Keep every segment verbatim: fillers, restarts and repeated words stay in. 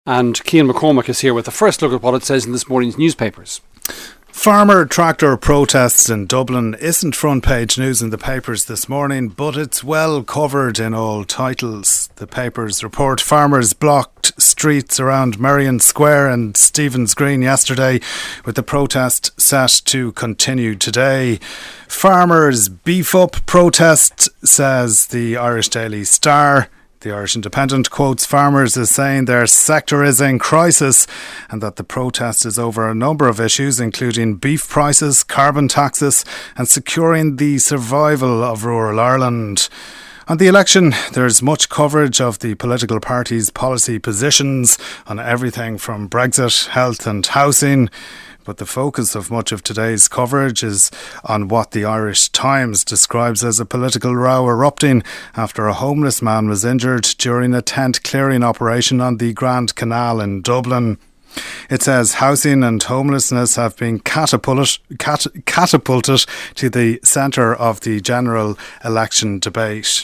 And Cian McCormack is here with the first look at what it says in this morning's newspapers. Farmer tractor protests in Dublin isn't front page news in the papers this morning, but it's well covered in all titles. The papers report farmers blocked streets around Merrion Square and Stephen's Green yesterday, with the protest set to continue today. Farmers beef up protest, says the Irish Daily Star. The Irish Independent quotes farmers as saying their sector is in crisis and that the protest is over a number of issues, including beef prices, carbon taxes and securing the survival of rural Ireland. On the election, there's much coverage of the political parties' policy positions on everything from Brexit, health and housing. But the focus of much of today's coverage is on what the Irish Times describes as a political row erupting after a homeless man was injured during a tent clearing operation on the Grand Canal in Dublin. It says housing and homelessness have been catapulted, cat, catapulted to the centre of the general election debate.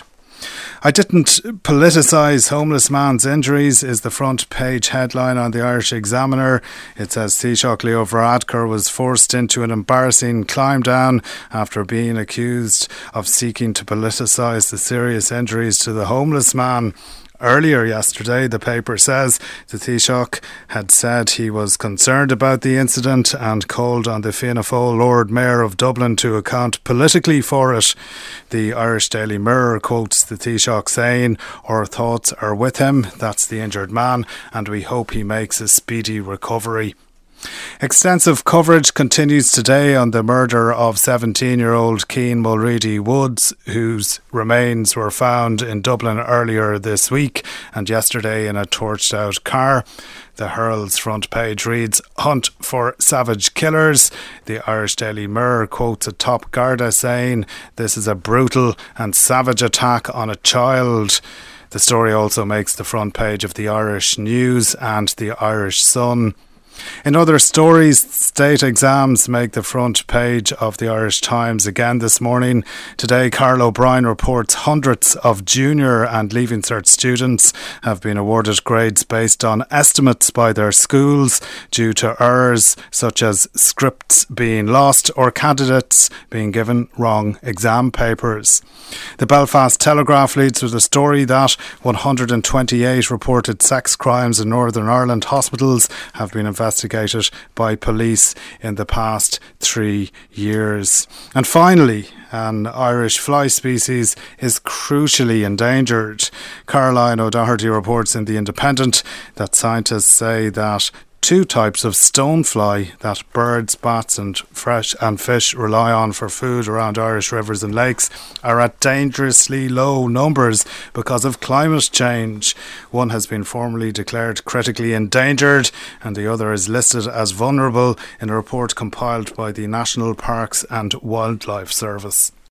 I didn't politicise homeless man's injuries is the front page headline on the Irish Examiner. It says Taoiseach Leo Varadkar was forced into an embarrassing climb down after being accused of seeking to politicise the serious injuries to the homeless man. Earlier yesterday, the paper says the Taoiseach had said he was concerned about the incident and called on the Fianna Fáil Lord Mayor of Dublin to account politically for it. The Irish Daily Mirror quotes the Taoiseach saying, "Our thoughts are with him, that's the injured man, and we hope he makes a speedy recovery." Extensive coverage continues today on the murder of seventeen-year-old Cian Mulready Woods, whose remains were found in Dublin earlier this week and yesterday in a torched-out car. The Herald's front page reads, "Hunt for savage killers." The Irish Daily Mirror quotes a top Garda saying, "This is a brutal and savage attack on a child." The story also makes the front page of the Irish News and the Irish Sun. In other stories, state exams make the front page of the Irish Times again this morning. Today, Carl O'Brien reports hundreds of junior and Leaving Cert students have been awarded grades based on estimates by their schools due to errors such as scripts being lost or candidates being given wrong exam papers. The Belfast Telegraph leads with a story that one hundred twenty-eight reported sex crimes in Northern Ireland hospitals have been investigated investigated by police in the past three years. And finally, an Irish fly species is crucially endangered. Caroline O'Doherty reports in The Independent that scientists say that two types of stonefly that birds, bats and fresh and fish rely on for food around Irish rivers and lakes are at dangerously low numbers because of climate change. One has been formally declared critically endangered and the other is listed as vulnerable in a report compiled by the National Parks and Wildlife Service.